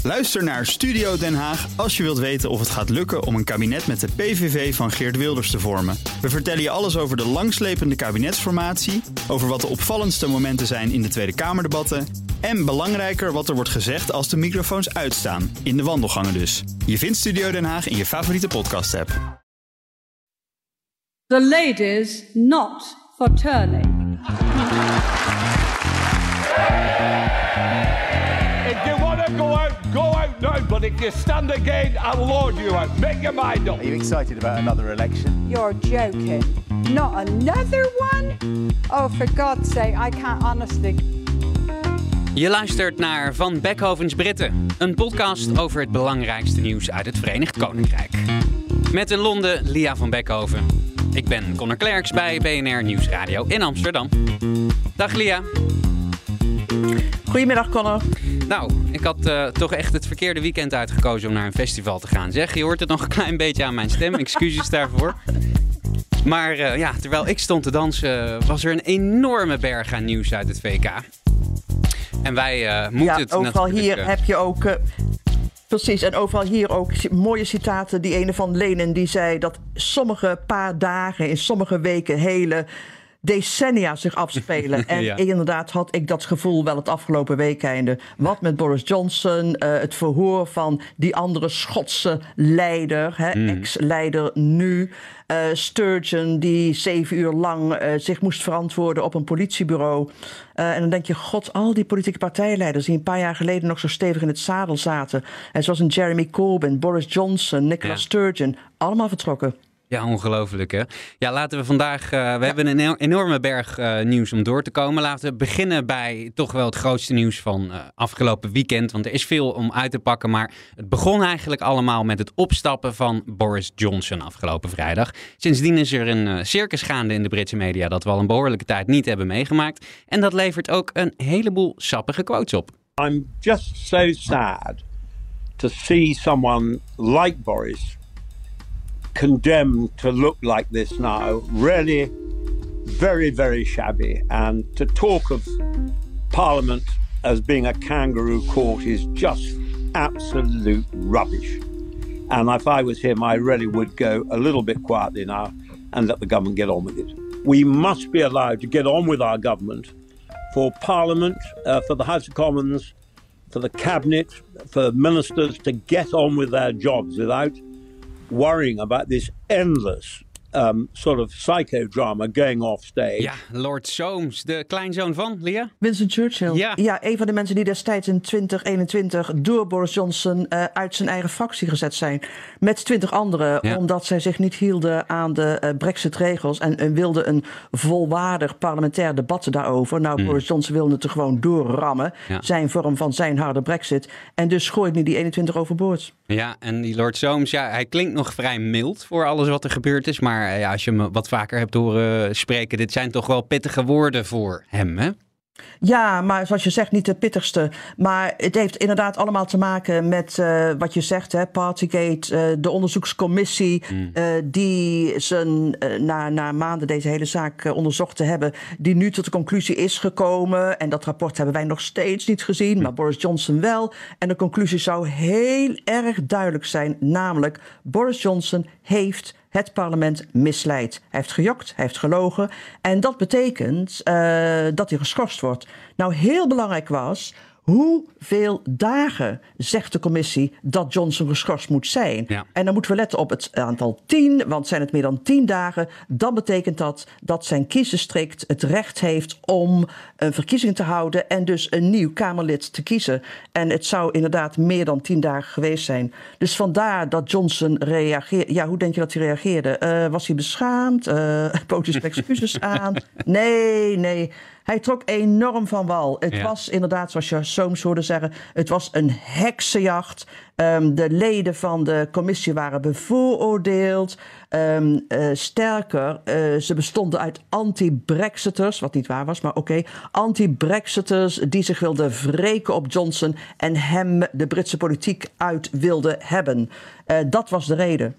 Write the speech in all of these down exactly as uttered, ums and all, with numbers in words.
Luister naar Studio Den Haag als je wilt weten of het gaat lukken om een kabinet met de P V V van Geert Wilders te vormen. We vertellen je alles over de langslepende kabinetsformatie, over wat de opvallendste momenten zijn in de Tweede Kamerdebatten en belangrijker wat er wordt gezegd als de microfoons uitstaan, in de wandelgangen dus. Je vindt Studio Den Haag in je favoriete podcast-app. The ladies not for turning. If you want to go out, go out now. But if you stand again, I'll lord you out. Make your mind up. Are you excited about another election? You're joking. Not another one? Oh, for God's sake, I can't honestly... Je luistert naar Van Beckhovens Britten, een podcast over het belangrijkste nieuws uit het Verenigd Koninkrijk. Met in Londen Lia van Beckhoven. Ik ben Connor Klerks bij B N R Nieuwsradio in Amsterdam. Dag Lia. Goedemiddag Connor. Nou, ik had uh, toch echt het verkeerde weekend uitgekozen om naar een festival te gaan. Zeg, je hoort het nog een klein beetje aan mijn stem. Excuses daarvoor. Maar uh, ja, terwijl ik stond te dansen, was er een enorme berg aan nieuws uit het V K. En wij uh, moeten ja, het overal natuurlijk... hier uh, heb je ook... Uh, precies, en overal hier ook mooie citaten. Die ene van Lenin die zei dat sommige paar dagen in sommige weken hele decennia zich afspelen. En ja. inderdaad had ik dat gevoel wel het afgelopen weekende. Wat met Boris Johnson, uh, het verhoor van die andere Schotse leider, hè, mm. ex-leider nu. Uh, Sturgeon die zeven uur lang uh, zich moest verantwoorden op een politiebureau. Uh, en dan denk je, god, al die politieke partijleiders die een paar jaar geleden nog zo stevig in het zadel zaten. En zoals een Jeremy Corbyn, Boris Johnson, Nicola ja. Sturgeon, allemaal vertrokken. Ja, ongelooflijk hè. Ja, laten we vandaag... Uh, we ja. hebben een enorme berg uh, nieuws om door te komen. Laten we beginnen bij toch wel het grootste nieuws van uh, afgelopen weekend. Want er is veel om uit te pakken. Maar het begon eigenlijk allemaal met het opstappen van Boris Johnson afgelopen vrijdag. Sindsdien is er een uh, circus gaande in de Britse media dat we al een behoorlijke tijd niet hebben meegemaakt. En dat levert ook een heleboel sappige quotes op. I'm just so sad to see someone like Boris condemned to look like this now, really very, very shabby. And to talk of Parliament as being a kangaroo court is just absolute rubbish. And if I was him, I really would go a little bit quietly now and let the government get on with it. We must be allowed to get on with our government for Parliament, uh, for the House of Commons, for the Cabinet, for ministers to get on with their jobs without worrying about this endless um, sort of psychodrama going off stage. Ja, Lord Soames, de kleinzoon van, Lia? Winston Churchill. Ja. ja, een van de mensen die destijds in twintig eenentwintig door Boris Johnson uh, uit zijn eigen fractie gezet zijn. Met twintig anderen, ja. omdat zij zich niet hielden aan de uh, Brexit-regels en, en wilden een volwaardig parlementair debat daarover. Nou, mm. Boris Johnson wilde het er gewoon doorrammen. Ja. Zijn vorm van zijn harde Brexit. En dus gooit nu die eenentwintig overboord. Ja, en die Lord Soames, ja, hij klinkt nog vrij mild voor alles wat er gebeurd is. Maar ja, als je hem wat vaker hebt horen spreken, dit zijn toch wel pittige woorden voor hem, hè? Ja, maar zoals je zegt, niet de pittigste. Maar het heeft inderdaad allemaal te maken met uh, wat je zegt, hè, Partygate, uh, de onderzoekscommissie mm. uh, die zijn, uh, na, na maanden deze hele zaak uh, onderzocht te hebben, die nu tot de conclusie is gekomen. En dat rapport hebben wij nog steeds niet gezien, mm. maar Boris Johnson wel. En de conclusie zou heel erg duidelijk zijn, namelijk Boris Johnson heeft het parlement misleid. Hij heeft gejokt, hij heeft gelogen. En dat betekent uh, dat hij geschorst wordt. Nou, heel belangrijk was, hoeveel dagen zegt de commissie dat Johnson geschorst moet zijn? Ja. En dan moeten we letten op het aantal tien, want zijn het meer dan tien dagen, dan betekent dat dat zijn kiesdistrict het recht heeft om een verkiezing te houden en dus een nieuw Kamerlid te kiezen. En het zou inderdaad meer dan tien dagen geweest zijn. Dus vandaar dat Johnson reageerde. Ja, hoe denk je dat hij reageerde? Uh, was hij beschaamd? Uh, bood hij zijn excuses aan? Nee, nee. Hij trok enorm van wal. Het ja. was inderdaad, zoals je Soames hoorde zeggen, het was een heksenjacht. Um, de leden van de commissie waren bevooroordeeld. Um, uh, sterker, uh, ze bestonden uit anti-Brexiters, wat niet waar was, maar oké. Okay, anti-Brexiters die zich wilden wreken op Johnson en hem de Britse politiek uit wilden hebben. Uh, dat was de reden.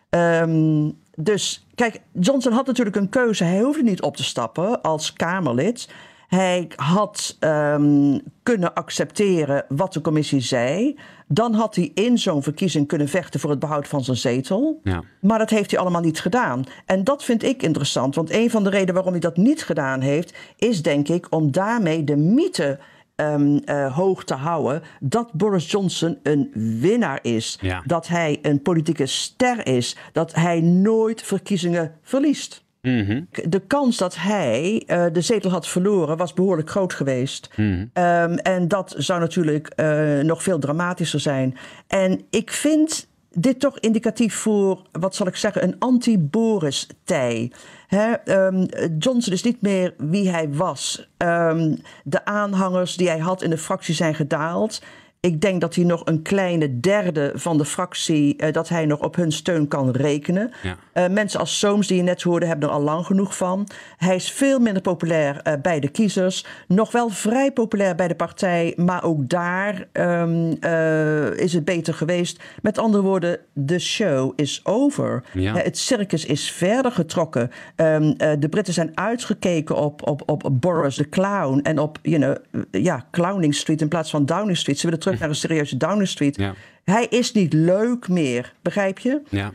Um, dus kijk, Johnson had natuurlijk een keuze. Hij hoefde niet op te stappen als Kamerlid. Hij had um, kunnen accepteren wat de commissie zei. Dan had hij in zo'n verkiezing kunnen vechten voor het behoud van zijn zetel. Ja. Maar dat heeft hij allemaal niet gedaan. En dat vind ik interessant. Want een van de redenen waarom hij dat niet gedaan heeft, is denk ik om daarmee de mythe Um, uh, hoog te houden dat Boris Johnson een winnaar is. Ja. Dat hij een politieke ster is. Dat hij nooit verkiezingen verliest. Mm-hmm. De kans dat hij uh, de zetel had verloren was behoorlijk groot geweest. Mm-hmm. Um, en dat zou natuurlijk uh, nog veel dramatischer zijn. En ik vind dit toch indicatief voor, wat zal ik zeggen, een anti-Boris-tij. He, um, Johnson is niet meer wie hij was. Um, de aanhangers die hij had in de fractie zijn gedaald. Ik denk dat hij nog een kleine derde van de fractie, uh, dat hij nog op hun steun kan rekenen. Ja. Uh, mensen als Soames, die je net hoorde, hebben er al lang genoeg van. Hij is veel minder populair uh, bij de kiezers. Nog wel vrij populair bij de partij, maar ook daar um, uh, is het beter geweest. Met andere woorden, de show is over. Ja. Uh, het circus is verder getrokken. Um, uh, de Britten zijn uitgekeken op, op, op Boris the Clown en op you know, ja, Clowning Street in plaats van Downing Street. Ze willen terug naar een serieuze Downing Street. Ja. Hij is niet leuk meer, begrijp je? Ja.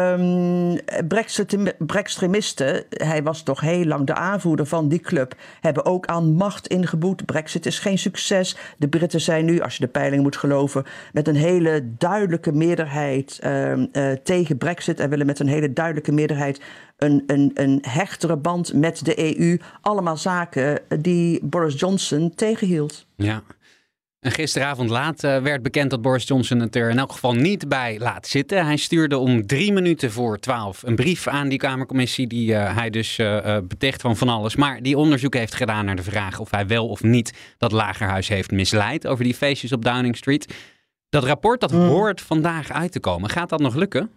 Um, Brextremisten, hij was toch heel lang de aanvoerder van die club, hebben ook aan macht ingeboet. Brexit is geen succes. De Britten zijn nu, als je de peiling moet geloven, met een hele duidelijke meerderheid uh, uh, tegen Brexit en willen met een hele duidelijke meerderheid een, een, een hechtere band met de E U. Allemaal zaken die Boris Johnson tegenhield. Ja. En gisteravond laat uh, werd bekend dat Boris Johnson het er in elk geval niet bij laat zitten. Hij stuurde om drie minuten voor twaalf een brief aan die Kamercommissie die uh, hij dus uh, uh, beticht van van alles. Maar die onderzoek heeft gedaan naar de vraag of hij wel of niet dat Lagerhuis heeft misleid over die feestjes op Downing Street. Dat rapport dat mm. hoort vandaag uit te komen. Gaat dat nog lukken?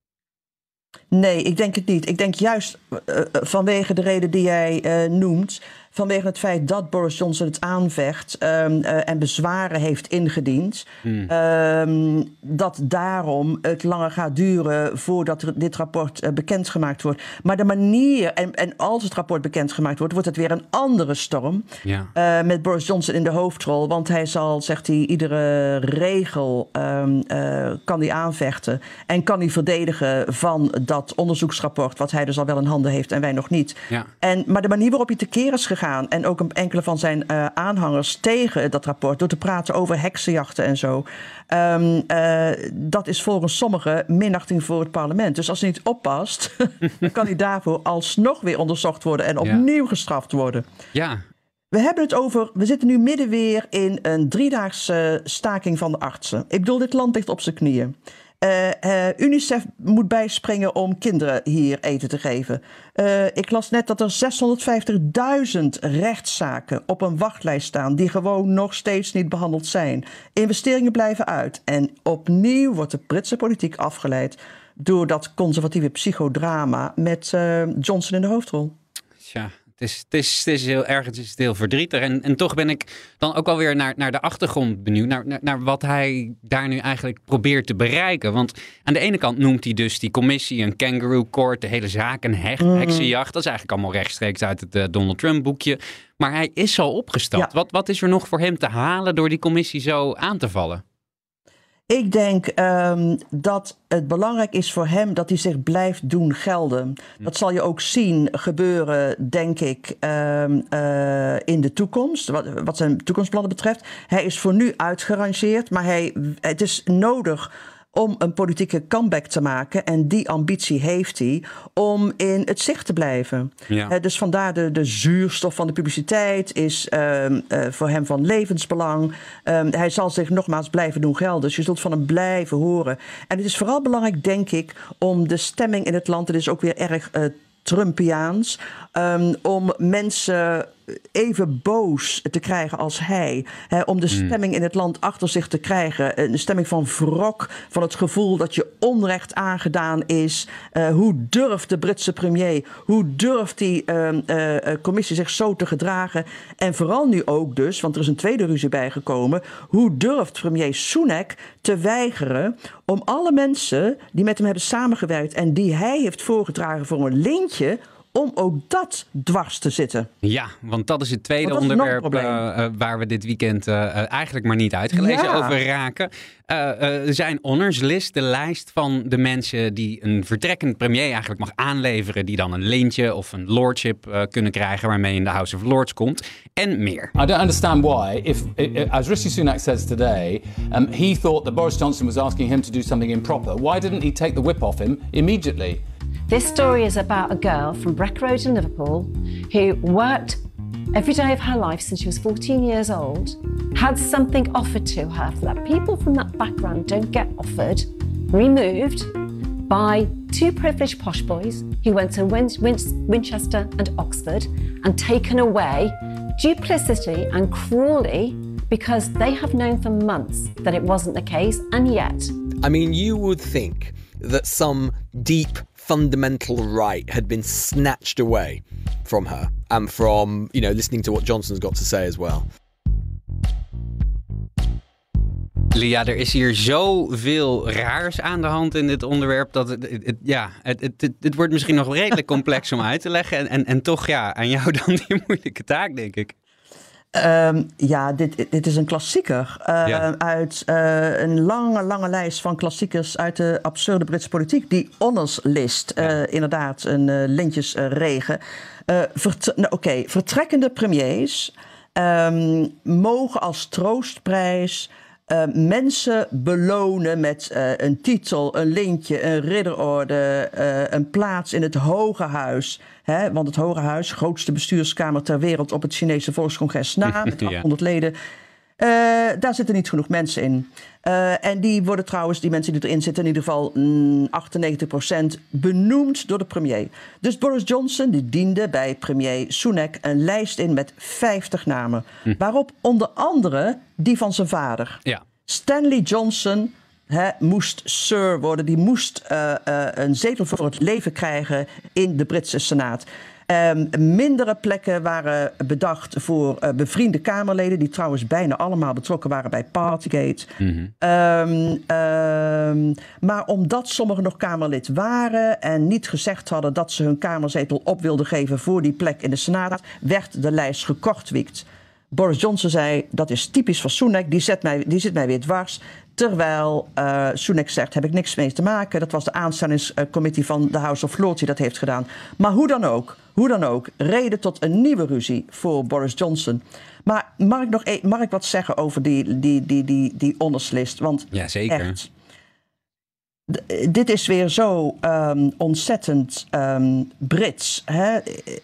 Nee, ik denk het niet. Ik denk juist uh, vanwege de reden die jij uh, noemt, vanwege het feit dat Boris Johnson het aanvecht um, uh, en bezwaren heeft ingediend, hmm. um, dat daarom het langer gaat duren voordat er dit rapport uh, bekendgemaakt wordt. Maar de manier, en, en als het rapport bekendgemaakt wordt, wordt het weer een andere storm. Ja. Uh, met Boris Johnson in de hoofdrol, want hij zal, zegt hij, iedere regel um, uh, kan hij aanvechten en kan hij verdedigen van dat onderzoeksrapport, wat hij dus al wel in handen heeft en wij nog niet. Ja. En, maar de manier waarop hij tekeer is gegaan, en ook enkele van zijn uh, aanhangers tegen dat rapport, door te praten over heksenjachten en zo, um, uh, dat is volgens sommigen minachting voor het parlement. Dus als hij niet oppast, dan kan hij daarvoor alsnog weer onderzocht worden en opnieuw ja. gestraft worden. Ja. We hebben het over, we zitten nu midden weer in een driedaagse staking van de artsen. Ik bedoel, dit land ligt op zijn knieën. Uh, uh, UNICEF moet bijspringen om kinderen hier eten te geven. Uh, ik las net dat er zeshonderdvijftigduizend rechtszaken op een wachtlijst staan die gewoon nog steeds niet behandeld zijn. Investeringen blijven uit. En opnieuw wordt de Britse politiek afgeleid door dat conservatieve psychodrama met uh, Johnson in de hoofdrol. Tja. Het is, het, is, het is heel erg, het is heel verdrietig. En, en toch ben ik dan ook alweer naar, naar de achtergrond benieuwd. Naar, naar, naar wat hij daar nu eigenlijk probeert te bereiken. Want aan de ene kant noemt hij dus die commissie een kangaroo court. De hele zaak een hek, mm. heksenjacht. Dat is eigenlijk allemaal rechtstreeks uit het uh, Donald Trump boekje. Maar hij is al opgestapt. Ja. Wat, wat is er nog voor hem te halen door die commissie zo aan te vallen? Ik denk um, dat het belangrijk is voor hem dat hij zich blijft doen gelden. Dat zal je ook zien gebeuren, denk ik, um, uh, in de toekomst. Wat, wat zijn toekomstplannen betreft. Hij is voor nu uitgerangeerd, maar hij, het is nodig om een politieke comeback te maken. En die ambitie heeft hij om in het zicht te blijven. Ja. Uh, dus vandaar de, de zuurstof van de publiciteit is uh, uh, voor hem van levensbelang. Um, hij zal zich nogmaals blijven doen gelden. Dus je zult van hem blijven horen. En het is vooral belangrijk, denk ik, om de stemming in het land, het is ook weer erg uh, Trumpiaans, um, om mensen even boos te krijgen als hij. Hè, om de stemming in het land achter zich te krijgen. Een stemming van wrok, van het gevoel dat je onrecht aangedaan is. Uh, hoe durft de Britse premier, hoe durft die uh, uh, commissie zich zo te gedragen? En vooral nu ook dus, want er is een tweede ruzie bijgekomen, hoe durft premier Sunak te weigeren om alle mensen die met hem hebben samengewerkt en die hij heeft voorgedragen voor een lintje, om ook dat dwars te zitten. Ja, want dat is het tweede dat is onderwerp uh, uh, waar we dit weekend uh, uh, eigenlijk maar niet uitgelezen ja. over raken. Uh, uh, zijn honors list, de lijst van de mensen die een vertrekkend premier eigenlijk mag aanleveren, die dan een lintje of een lordship uh, kunnen krijgen waarmee in de House of Lords komt en meer. I don't understand why, if, if as Rishi Sunak says today, um, he thought that Boris Johnson was asking him to do something improper. Why didn't he take the whip off him immediately? This story is about a girl from Breck Road in Liverpool who worked every day of her life since she was fourteen years old, had something offered to her that people from that background don't get offered, removed by two privileged posh boys who went to Win- Win- Winchester and Oxford and taken away duplicity and cruelly because they have known for months that it wasn't the case, and yet... I mean, you would think that some deep fundamental right had been snatched away from her and from, you know, listening to what Johnson's got to say as well. Lia, er is hier zoveel raars aan de hand in dit onderwerp dat het, het, het ja, het, het, het, het wordt misschien nog redelijk complex om uit te leggen. En, en, en toch, ja, aan jou dan die moeilijke taak, denk ik. Um, ja, dit, dit is een klassieker uh, ja. uit uh, een lange, lange lijst van klassiekers uit de absurde Britse politiek. Die honors list, uh, ja. inderdaad, een uh, lintjesregen. Uh, vert- nou, Oké, okay. Vertrekkende premiers um, mogen als troostprijs Uh, mensen belonen met uh, een titel, een lintje, een ridderorde, uh, een plaats in het Hoge Huis. Hè? Want het Hoge Huis, grootste bestuurskamer ter wereld op het Chinese Volkscongres na, met achthonderd ja. leden. Uh, daar zitten niet genoeg mensen in. Uh, en die worden trouwens, die mensen die erin zitten, in ieder geval mm, achtennegentig procent benoemd door de premier. Dus Boris Johnson die diende bij premier Sunak een lijst in met vijftig namen. Hm. Waarop onder andere die van zijn vader. Ja. Stanley Johnson he, moest Sir worden. Die moest uh, uh, een zetel voor het leven krijgen in de Britse Senaat. Um, mindere plekken waren bedacht voor uh, bevriende Kamerleden, die trouwens bijna allemaal betrokken waren bij Partygate. Mm-hmm. Um, um, maar omdat sommigen nog Kamerlid waren en niet gezegd hadden dat ze hun Kamerzetel op wilden geven voor die plek in de Senaat, werd de lijst gekortwiekt. Boris Johnson zei, dat is typisch voor Sunak, die, zet mij, die zit mij weer dwars. Terwijl uh, Sunak zegt, heb ik niks mee te maken. Dat was de aanstellingscommissie van de House of Lords die dat heeft gedaan. Maar hoe dan ook, hoe dan ook, reden tot een nieuwe ruzie voor Boris Johnson. Maar mag ik nog e- mag ik wat zeggen over die, die, die, die, die honorslist? Want ja, zeker. Echt, d- dit is weer zo um, ontzettend um, Brits, hè?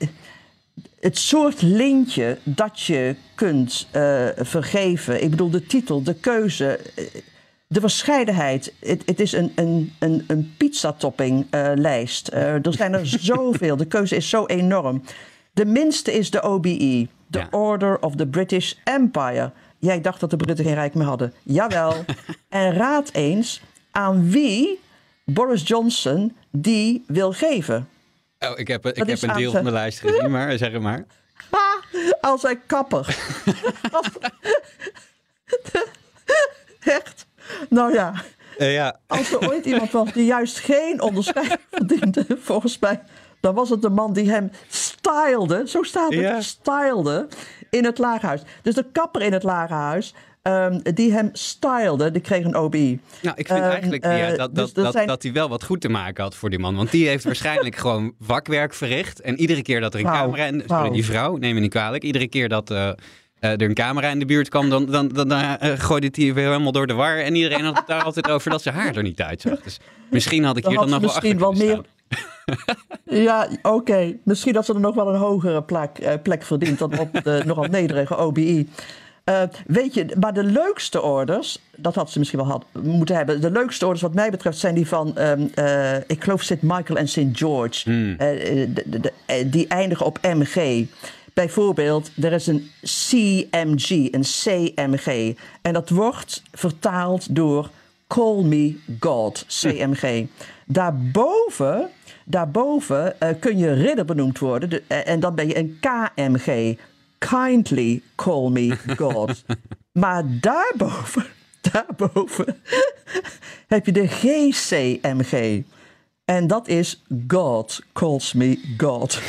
Het soort lintje dat je kunt uh, vergeven. Ik bedoel, de titel, de keuze, de verscheidenheid. Het, het is een, een, een, een pizzatopping uh, lijst. Uh, er zijn er zoveel. De keuze is zo enorm. De minste is de O B E. The ja. Order of the British Empire. Jij dacht dat de Britten geen rijk meer hadden. Jawel. En raad eens aan wie Boris Johnson die wil geven. Oh, ik heb, ik heb een deel van de lijst gezien, maar zeg het maar. Als een kapper. Als... Echt? Nou ja. Uh, ja. Als er ooit iemand was die juist geen onderscheid verdiende, volgens mij, dan was het de man die hem stylede, zo staat het, ja. stylede in het Lagerhuis. Dus de kapper in het Lagerhuis, Um, die hem stylede, die kreeg een O B E. Nou, ik vind um, eigenlijk uh, ja, dat, dat, dus dat, zijn... dat hij wel wat goed te maken had voor die man. Want die heeft waarschijnlijk gewoon vakwerk verricht. En iedere keer dat er een wow. camera... In, sorry, wow. die vrouw, neem me niet kwalijk. Iedere keer dat uh, uh, er een camera in de buurt kwam, dan, dan, dan, dan uh, gooide hij weer helemaal door de war. En iedereen had het daar altijd over dat zijn haar er niet uitzag. Dus misschien had ik hier dan, dan nog wel achter wel meer. Ja, oké. Okay. Misschien dat ze er nog wel een hogere plek, uh, plek verdient dan op de nogal nederige O B E. Uh, weet je, maar de leukste orders, dat had ze misschien wel had, moeten hebben. De leukste orders wat mij betreft zijn die van, um, uh, ik geloof Saint Michael en Saint George. Mm. Uh, de, de, de, die eindigen op M G. Bijvoorbeeld, er is een C M G, een C M G. En dat wordt vertaald door Call Me God, C M G. Daarboven, daarboven uh, kun je ridder benoemd worden. De, uh, en dan ben je een K M G. Kindly call me God. Maar daarboven, daarboven heb je de G C M G. En dat is God calls me God.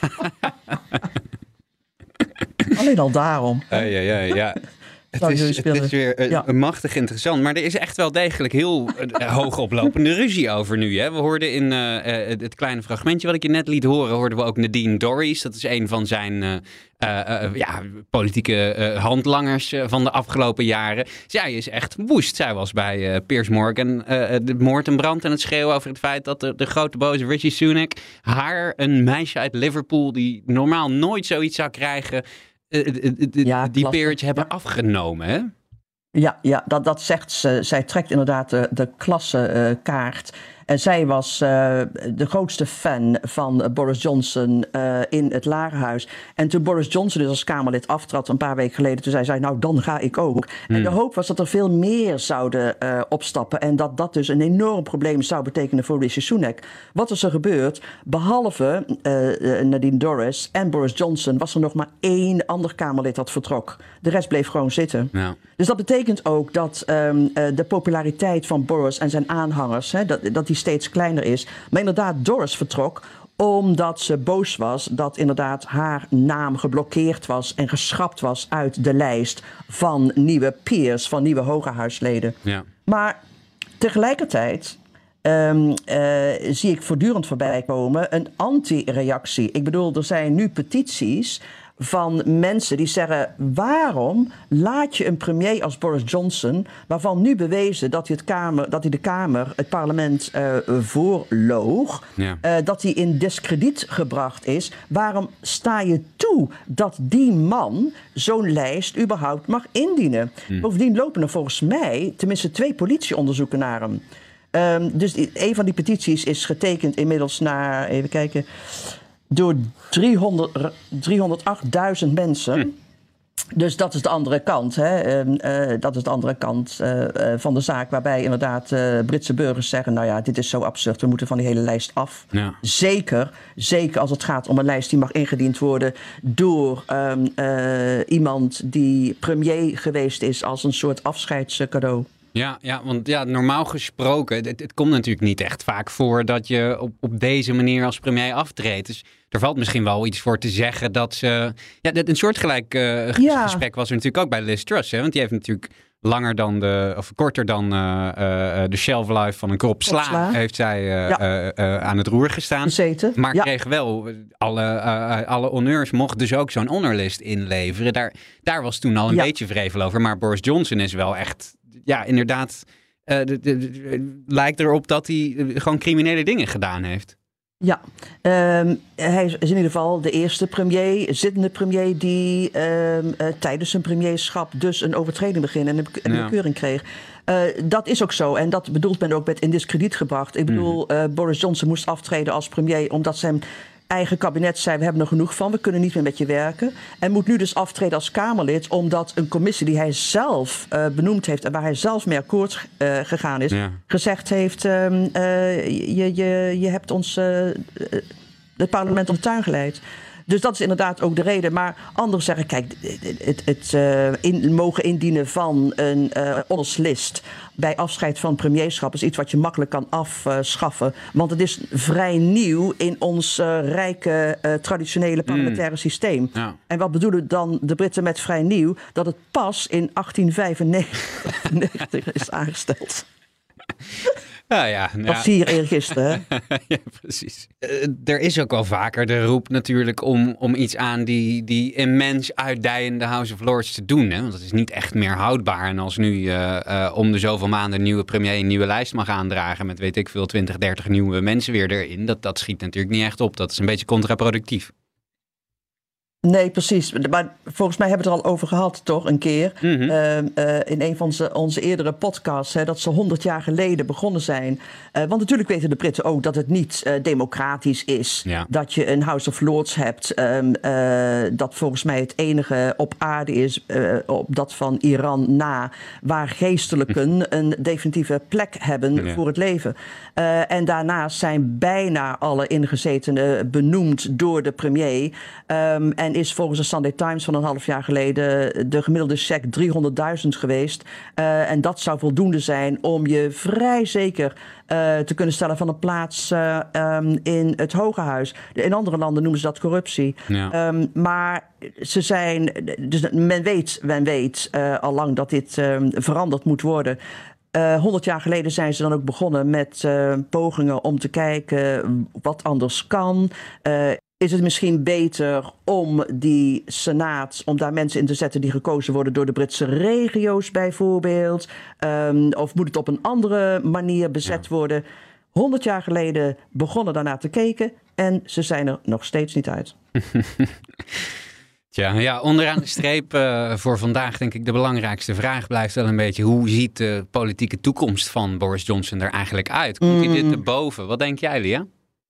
Alleen al daarom. Ja, ja, ja. ja. Het is, het is weer uh, ja. machtig interessant. Maar er is echt wel degelijk heel uh, hoogoplopende ruzie over nu. Hè? We hoorden in uh, uh, het kleine fragmentje wat ik je net liet horen, hoorden we ook Nadine Dorries. Dat is een van zijn uh, uh, uh, ja, politieke uh, handlangers uh, van de afgelopen jaren. Zij is echt woest. Zij was bij uh, Piers Morgan uh, de moord en brand en het schreeuwen over het feit dat de, de grote boze Rishi Sunak haar, een meisje uit Liverpool die normaal nooit zoiets zou krijgen, Uh, uh, uh, uh, ja, die peerage hebben ja. afgenomen, hè? Ja, ja dat, dat zegt ze. Zij trekt inderdaad de, de klassekaart. Uh, en zij was uh, de grootste fan van Boris Johnson uh, in het Lagerhuis. En toen Boris Johnson dus als Kamerlid aftrad een paar weken geleden, toen zei zij, nou dan ga ik ook. Hmm. En de hoop was dat er veel meer zouden uh, opstappen. En dat dat dus een enorm probleem zou betekenen voor Rishi Sunak. Wat is er gebeurd? Behalve uh, Nadine Dorries en Boris Johnson was er nog maar één ander Kamerlid dat vertrok. De rest bleef gewoon zitten. Ja. Dus dat betekent ook dat um, uh, de populariteit van Boris en zijn aanhangers, hè, dat, dat die steeds kleiner is. Maar inderdaad, Dorries vertrok omdat ze boos was dat inderdaad haar naam geblokkeerd was en geschrapt was uit de lijst van nieuwe peers, van nieuwe hogerhuisleden. Ja. Maar tegelijkertijd Um, uh, zie ik voortdurend voorbij komen een anti-reactie. Ik bedoel, er zijn nu petities van mensen die zeggen, waarom laat je een premier als Boris Johnson, waarvan nu bewezen dat hij, het kamer, dat hij de Kamer, het parlement uh, voorloog, ja. uh, dat hij in diskrediet gebracht is, waarom sta je toe dat die man zo'n lijst überhaupt mag indienen? Hmm. Bovendien lopen er volgens mij tenminste twee politieonderzoeken naar hem. Um, dus een van die petities is getekend inmiddels naar, even kijken, door driehonderdachtduizend mensen. Hm. Dus dat is de andere kant. Hè? Uh, uh, dat is de andere kant uh, uh, van de zaak. Waarbij inderdaad uh, Britse burgers zeggen, nou ja, dit is zo absurd. We moeten van die hele lijst af. Ja. Zeker, zeker als het gaat om een lijst die mag ingediend worden door um, uh, iemand die premier geweest is als een soort afscheidscadeau. Ja, ja, want ja, normaal gesproken, het, het komt natuurlijk niet echt vaak voor dat je op, op deze manier als premier aftreedt. Dus er valt misschien wel iets voor te zeggen dat ze... Ja, een soortgelijk uh, ja. gesprek was er natuurlijk ook bij Liz Truss, hè? Want die heeft natuurlijk langer dan de, of korter dan uh, uh, de shelf life van een krop sla, sla. heeft zij uh, ja. uh, uh, aan het roer gestaan. Gezeten. Maar ja. kreeg wel alle, uh, alle honneurs, mocht dus ook zo'n honorlist inleveren. Daar, daar was toen al een ja. beetje vrevel over. Maar Boris Johnson is wel echt... Ja, inderdaad, uh, de, de, de, lijkt erop dat hij uh, gewoon criminele dingen gedaan heeft. Ja, um, hij is in ieder geval de eerste premier, zittende premier, die um, uh, tijdens zijn premierschap dus een overtreding begint en een, een ja. bekeuring kreeg. Uh, dat is ook zo en dat bedoelt men ook met in diskrediet gebracht. Ik bedoel, mm. uh, Boris Johnson moest aftreden als premier omdat zijn eigen kabinet zei, we hebben er genoeg van, we kunnen niet meer met je werken. En moet nu dus aftreden als Kamerlid, omdat een commissie die hij zelf uh, benoemd heeft en waar hij zelf mee akkoord uh, gegaan is, ja. gezegd heeft, uh, uh, je, je, je hebt ons uh, het parlement om de tuin geleid. Dus dat is inderdaad ook de reden. Maar anderen zeggen, kijk, het, het uh, in, mogen indienen van een uh, honorslist bij afscheid van premierschap is iets wat je makkelijk kan afschaffen. Want het is vrij nieuw in ons uh, rijke, uh, traditionele parlementaire mm. systeem. Ja. En wat bedoelen dan de Britten met vrij nieuw? Dat het pas in achttien vijfennegentig is aangesteld. Ja, ja, nou, dat zie je eergisteren, hè? Ja, precies. Uh, er is ook wel vaker de roep natuurlijk om, om iets aan die, die immens uitdijende House of Lords te doen. Hè? Want het is niet echt meer houdbaar. En als nu uh, uh, om de zoveel maanden een nieuwe premier een nieuwe lijst mag aandragen met weet ik veel twintig, dertig nieuwe mensen weer erin. Dat, dat schiet natuurlijk niet echt op. Dat is een beetje contraproductief. Nee, precies. Maar volgens mij hebben we het er al over gehad, toch, een keer. Mm-hmm. Uh, uh, in een van onze, onze eerdere podcasts, hè, dat ze honderd jaar geleden begonnen zijn. Uh, want natuurlijk weten de Britten ook dat het niet uh, democratisch is. Ja. Dat je een House of Lords hebt. Um, uh, dat volgens mij het enige op aarde is, uh, op dat van Iran na, waar geestelijken een definitieve plek hebben ja. voor het leven. Uh, en daarnaast zijn bijna alle ingezetenen benoemd door de premier. Um, en en is volgens de Sunday Times van een half jaar geleden de gemiddelde cheque driehonderdduizend geweest. Uh, en dat zou voldoende zijn om je vrij zeker uh, te kunnen stellen van een plaats uh, um, in het Hoge Huis. In andere landen noemen ze dat corruptie. Ja. Um, maar ze zijn, dus men weet, men weet uh, al lang dat dit um, veranderd moet worden. Honderd uh, jaar geleden zijn ze dan ook begonnen met uh, pogingen om te kijken wat anders kan. Uh, is het misschien beter om die senaat, om daar mensen in te zetten die gekozen worden door de Britse regio's bijvoorbeeld? Um, of moet het op een andere manier bezet ja. worden? Honderd jaar geleden begonnen daarnaar te kijken en ze zijn er nog steeds niet uit. Tja, ja, onderaan de streep uh, voor vandaag denk ik de belangrijkste vraag blijft wel een beetje: hoe ziet de politieke toekomst van Boris Johnson er eigenlijk uit? Komt mm. hij dit erboven? Wat denk jij, Lia?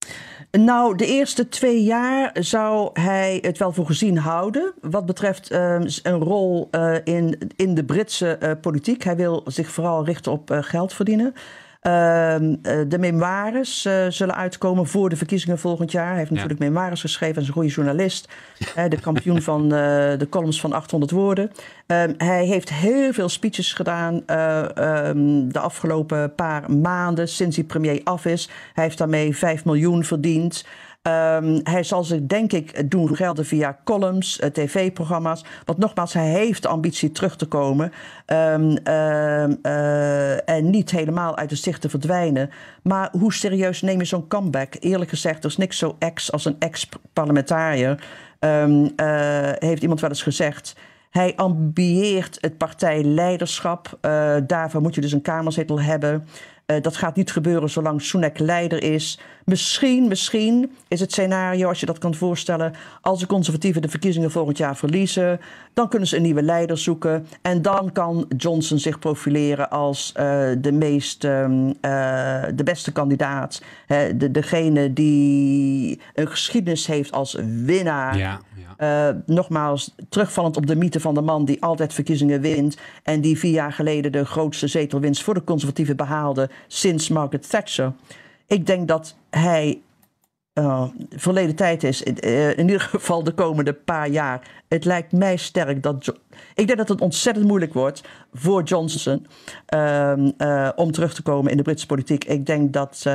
Nou, de eerste twee jaar zou hij het wel voor gezien houden wat betreft uh, een rol uh, in, in de Britse uh, politiek. Hij wil zich vooral richten op uh, geld verdienen. Uh, de memoires uh, zullen uitkomen voor de verkiezingen volgend jaar. Hij heeft natuurlijk ja. memoires geschreven, hij is een goede journalist. Uh, de kampioen van uh, de columns van achthonderd woorden. Uh, hij heeft heel veel speeches gedaan uh, um, de afgelopen paar maanden sinds hij premier af is. Hij heeft daarmee vijf miljoen verdiend. Um, hij zal zich denk ik doen gelden via columns, uh, tv-programma's. Want nogmaals, hij heeft de ambitie terug te komen. Um, uh, uh, en niet helemaal uit de zicht te verdwijnen. Maar hoe serieus neem je zo'n comeback? Eerlijk gezegd, er is niks zo ex als een ex-parlementariër. Um, uh, heeft iemand wel eens gezegd. Hij ambieert het partijleiderschap. Uh, daarvoor moet je dus een kamerzetel hebben. Uh, dat gaat niet gebeuren zolang Sunak leider is. Misschien, misschien is het scenario, als je dat kan voorstellen, als de conservatieven de verkiezingen volgend jaar verliezen, dan kunnen ze een nieuwe leider zoeken. En dan kan Johnson zich profileren als uh, de meest, um, uh, de beste kandidaat. Hè, de, degene die een geschiedenis heeft als winnaar. Ja, ja. Uh, nogmaals, terugvallend op de mythe van de man die altijd verkiezingen wint en die vier jaar geleden de grootste zetelwinst voor de conservatieven behaalde sinds Margaret Thatcher. Ik denk dat hij uh, verleden tijd is, uh, in ieder geval de komende paar jaar. Het lijkt mij sterk dat... Jo- ik denk dat het ontzettend moeilijk wordt voor Johnson uh, uh, om terug te komen in de Britse politiek. Ik denk dat uh,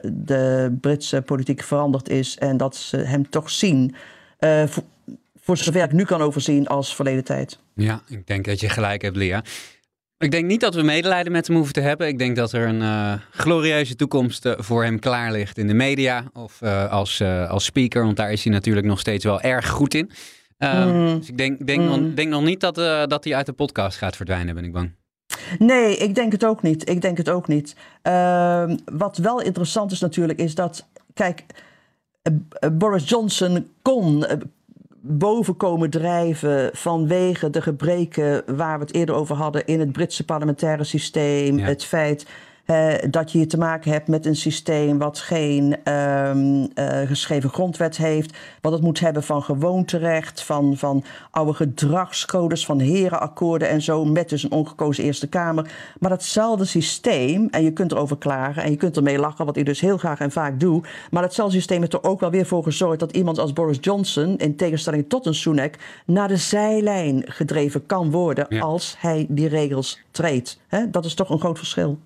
de Britse politiek veranderd is en dat ze hem toch zien, uh, voor, voor zover ik nu kan overzien, als verleden tijd. Ja, ik denk dat je gelijk hebt, Lia. Ik denk niet dat we medelijden met hem hoeven te hebben. Ik denk dat er een uh, glorieuze toekomst uh, voor hem klaar ligt in de media of uh, als, uh, als speaker. Want daar is hij natuurlijk nog steeds wel erg goed in. Uh, mm. Dus ik denk, denk, mm. nog, denk nog niet dat, uh, dat hij uit de podcast gaat verdwijnen, ben ik bang. Nee, ik denk het ook niet. Ik denk het ook niet. Uh, wat wel interessant is natuurlijk is dat, kijk, uh, Boris Johnson kon Uh, boven komen drijven vanwege de gebreken waar we het eerder over hadden in het Britse parlementaire systeem. Ja. Het feit uh, dat je hier te maken hebt met een systeem wat geen um, uh, geschreven grondwet heeft. Wat het moet hebben van gewoonterecht, van, van oude gedragscodes, van herenakkoorden en zo, met dus een ongekozen Eerste Kamer. Maar datzelfde systeem, en je kunt erover klagen en je kunt ermee lachen, wat ik dus heel graag en vaak doe. Maar datzelfde systeem heeft er ook wel weer voor gezorgd dat iemand als Boris Johnson, in tegenstelling tot een Sunak, naar de zijlijn gedreven kan worden, ja, als hij die regels treedt. He, dat is toch een groot verschil.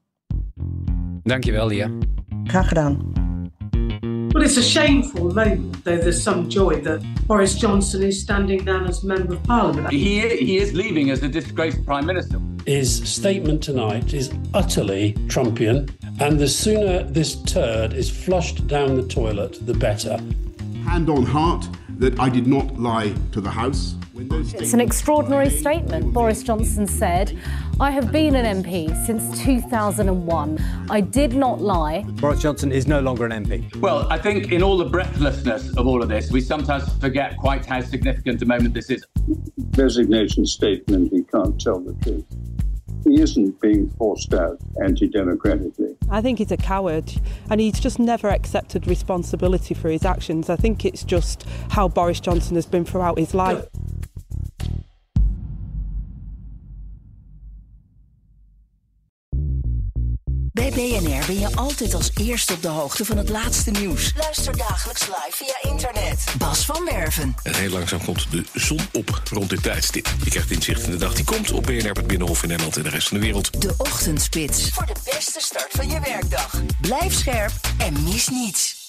Dankjewel, Lia. Graag gedaan. Well, it's a shameful moment, though there's some joy that Boris Johnson is standing down as Member of Parliament. He, he is leaving as the disgraced Prime Minister. His statement tonight is utterly Trumpian, and the sooner this turd is flushed down the toilet, the better. Hand on heart that I did not lie to the House. It's an extraordinary statement. Boris Johnson said, I have been an M P since two thousand one. I did not lie. Boris Johnson is no longer an M P. Well, I think in all the breathlessness of all of this, we sometimes forget quite how significant a moment this is. Resignation statement, he can't tell the truth. He isn't being forced out anti-democratically. I think he's a coward and he's just never accepted responsibility for his actions. I think it's just how Boris Johnson has been throughout his life. Baby, B N R ben je altijd als eerste op de hoogte van het laatste nieuws. Luister dagelijks live via internet. Bas van Werven. En heel langzaam komt de zon op rond dit tijdstip. Je krijgt inzicht in de dag die komt op B N R, het Binnenhof in Nederland en de rest van de wereld. De Ochtendspits. Voor de beste start van je werkdag. Blijf scherp en mis niets.